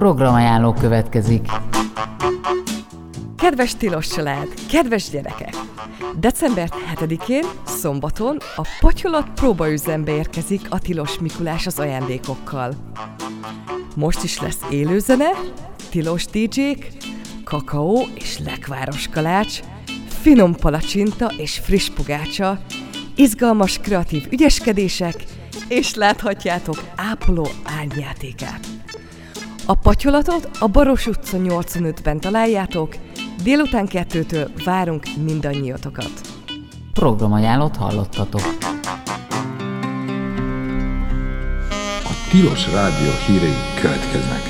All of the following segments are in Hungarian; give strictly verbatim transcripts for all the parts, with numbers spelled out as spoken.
Programajánló következik. Kedves tilos család, kedves gyerekek! december hetedikén, szombaton a Patyolat próbaüzembe érkezik a Tilos Mikulás az ajándékokkal. Most is lesz élőzene, tilos dé dzsék, kakaó és lekváros kalács, finom palacsinta és friss pogácsa, izgalmas kreatív ügyeskedések, és láthatjátok ápoló árnyjátékát. A Patyolatot a Baros utca nyolcvanötben találjátok, délután kettőtől várunk mindannyiatokat. Programajánlót hallottatok. A Tilos Rádió hírei következnek.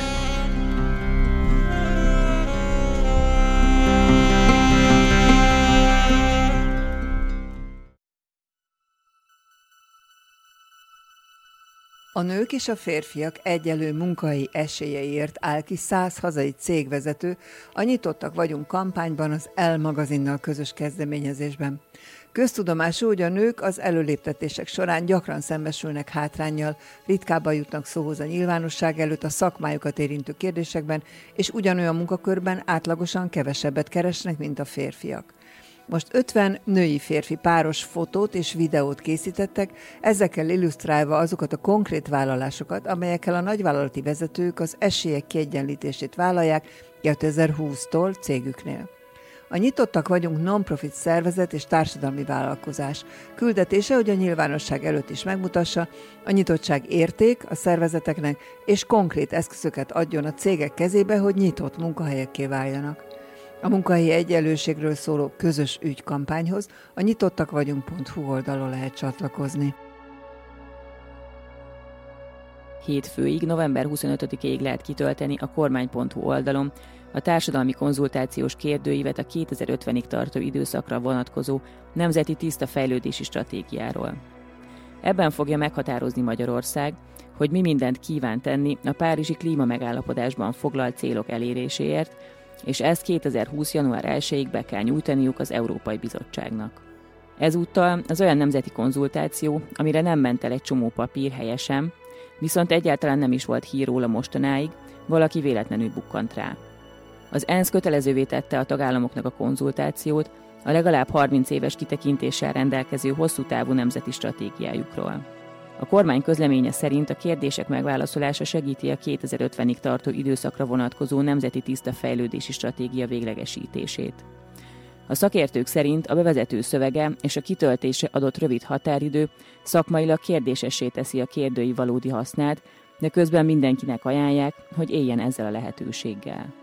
A nők és a férfiak egyenlő munkahelyi esélyeiért áll ki száz hazai cégvezető a Nyitottak vagyunk kampányban az Elle magazinnal közös kezdeményezésben. Köztudomású, hogy a nők az előléptetések során gyakran szembesülnek hátránnyal, ritkábban jutnak szóhoz a nyilvánosság előtt a szakmájukat érintő kérdésekben, és ugyanolyan munkakörben átlagosan kevesebbet keresnek, mint a férfiak. Most ötven női-férfi páros fotót és videót készítettek, ezekkel illusztrálva azokat a konkrét vállalásokat, amelyekkel a nagyvállalati vezetők az esélyek kiegyenlítését vállalják kétezer-húsztól cégüknél. A Nyitottak vagyunk non-profit szervezet és társadalmi vállalkozás. Küldetése, hogy a nyilvánosság előtt is megmutassa, a nyitottság érték a szervezeteknek, és konkrét eszközöket adjon a cégek kezébe, hogy nyitott munkahelyekké váljanak. A munkahelyi egyenlőségről szóló közös ügykampányhoz a nyitottak vagyunk pont hu oldalon lehet csatlakozni. Hétfőig, november huszonötödikéig lehet kitölteni a kormány pont hu oldalon a társadalmi konzultációs kérdőívet a kétezer-ötvenig tartó időszakra vonatkozó Nemzeti Tiszta Fejlődési Stratégiáról. Ebben fogja meghatározni Magyarország, hogy mi mindent kíván tenni a párizsi klímamegállapodásban foglalt célok eléréséért, és ezt kétezer-húsz. január elsejéig be kell nyújtaniuk az Európai Bizottságnak. Ezúttal az olyan nemzeti konzultáció, amire nem ment el egy csomó papír helyesen, viszont egyáltalán nem is volt hír róla mostanáig, valaki véletlenül bukkant rá. Az ENSZ kötelezővé tette a tagállamoknak a konzultációt a legalább harminc éves kitekintéssel rendelkező hosszú távú nemzeti stratégiájukról. A kormány közleménye szerint a kérdések megválaszolása segíti a kétezer-ötvenig tartó időszakra vonatkozó Nemzeti Tiszta Fejlődési Stratégia véglegesítését. A szakértők szerint a bevezető szövege és a kitöltésre adott rövid határidő szakmailag kérdésessé teszi a kérdői valódi hasznát, de közben mindenkinek ajánlják, hogy éljen ezzel a lehetőséggel.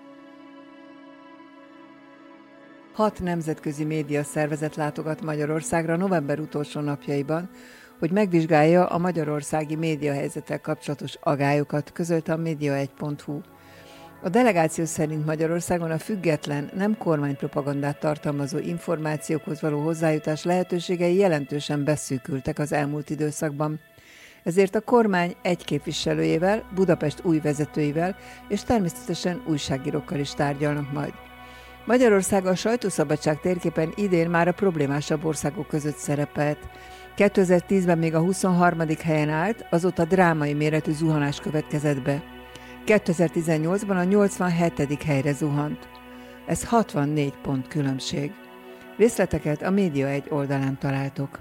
Hat nemzetközi média szervezet látogat Magyarországra november utolsó napjaiban, hogy megvizsgálja a magyarországi médiahelyzettel kapcsolatos agályokat, közölte a média egy pont hu. A delegáció szerint Magyarországon a független, nem kormánypropagandát tartalmazó információkhoz való hozzájutás lehetőségei jelentősen beszűkültek az elmúlt időszakban. Ezért a kormány egy képviselőjével, Budapest új vezetőivel és természetesen újságírókkal is tárgyalnak majd. Magyarország a sajtószabadság térképen idén már a problémásabb országok között szerepelt. kétezer-tízben még a huszonharmadik helyen állt, azóta drámai méretű zuhanás következett be. kétezer-tizennyolcban a nyolcvanhetedik helyre zuhant. Ez hatvannégy pont különbség. Részleteket a Média egy oldalán találtok.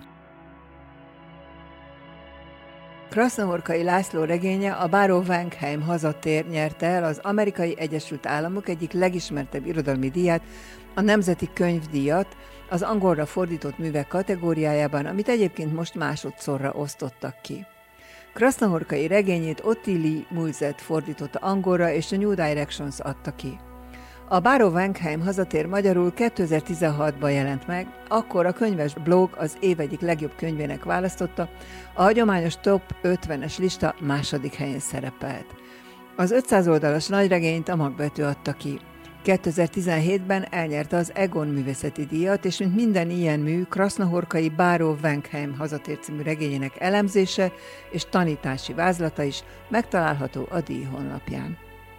Krasznahorkai László regénye, a Báró Wankheim hazatér nyerte el az Amerikai Egyesült Államok egyik legismertebb irodalmi díját, a Nemzeti Könyvdíjat, az angolra fordított művek kategóriájában, amit egyébként most másodszorra osztottak ki. Krasznahorkai regényét Ottilie Mulzet fordította angolra, és a New Directions adta ki. A Báró Wankheim hazatér magyarul kétezer-tizenhatban jelent meg, akkor a könyves blog az év egyik legjobb könyvének választotta, a hagyományos top ötvenes lista második helyén szerepelt. Az ötszáz oldalas nagyregényt a Magvető adta ki. kétezer-tizenhétben elnyerte az Egon művészeti díjat, és mint minden ilyen mű, Krasznahorkai Báró Wankheim hazatér című regényének elemzése és tanítási vázlata is megtalálható a díj honlapján.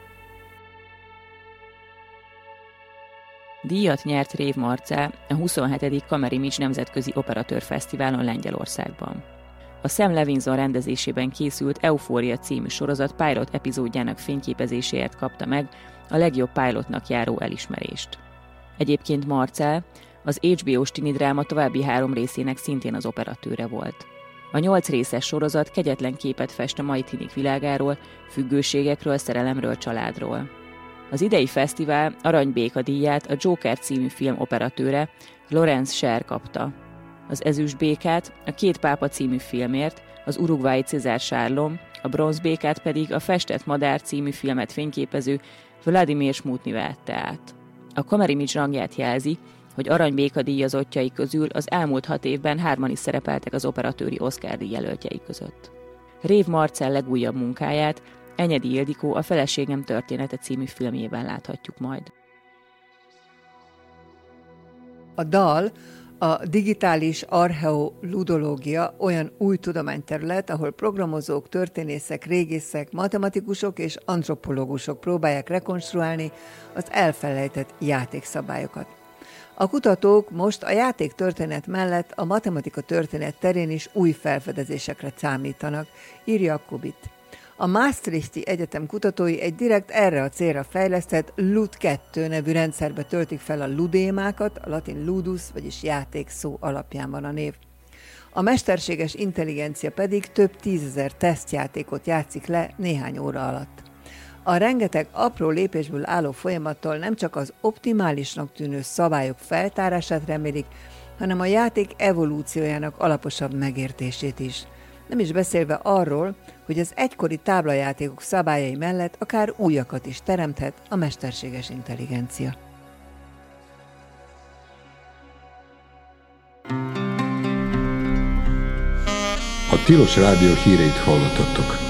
Díjat nyert Rév Marcell a huszonhetedik Kamerimics Nemzetközi Operatőr Fesztiválon Lengyelországban. A Sam Levinson rendezésében készült Euphoria című sorozat pilot epizódjának fényképezéséért kapta meg a legjobb pilotnak járó elismerést. Egyébként Marcel az há bé ó-s tini dráma további három részének szintén az operatőre volt. A nyolc részes sorozat kegyetlen képet fest a mai tinik világáról, függőségekről, szerelemről, családról. Az idei fesztivál Aranybéka díját a Joker című film operatőre, Lawrence Sher kapta. Az ezüstbékát a Két pápa című filmért, az uruguayi César Sárlom, a bronzbékát pedig a Festett madár című filmet fényképező Vladimir Smutny vette át. A Kamerimage rangját jelzi, hogy Aranybéka díjazottjai közül az elmúlt hat évben hárman is szerepeltek az operatőri Oscar-díj jelöltjei között. Rév Marcel legújabb munkáját Enyedi Ildikó a Feleségem története című filmjében láthatjuk majd. A dal, a digitális archeoludológia olyan új tudományterület, ahol programozók, történészek, régészek, matematikusok és antropológusok próbálják rekonstruálni az elfelejtett játékszabályokat. A kutatók most a játéktörténet mellett a matematika történet terén is új felfedezésekre számítanak, írja Kubit. A Maastrichti Egyetem kutatói egy direkt erre a célra fejlesztett LUD kettő nevű rendszerbe töltik fel a ludémákat, a latin ludus, vagyis játék szó alapján van a név. A mesterséges intelligencia pedig több tízezer tesztjátékot játszik le néhány óra alatt. A rengeteg apró lépésből álló folyamattól nem csak az optimálisnak tűnő szabályok feltárását remélik, hanem a játék evolúciójának alaposabb megértését is. Nem is beszélve arról, hogy az egykori táblajátékok szabályai mellett akár újakat is teremthet a mesterséges intelligencia. A Tilos Rádió híreit hallottattok.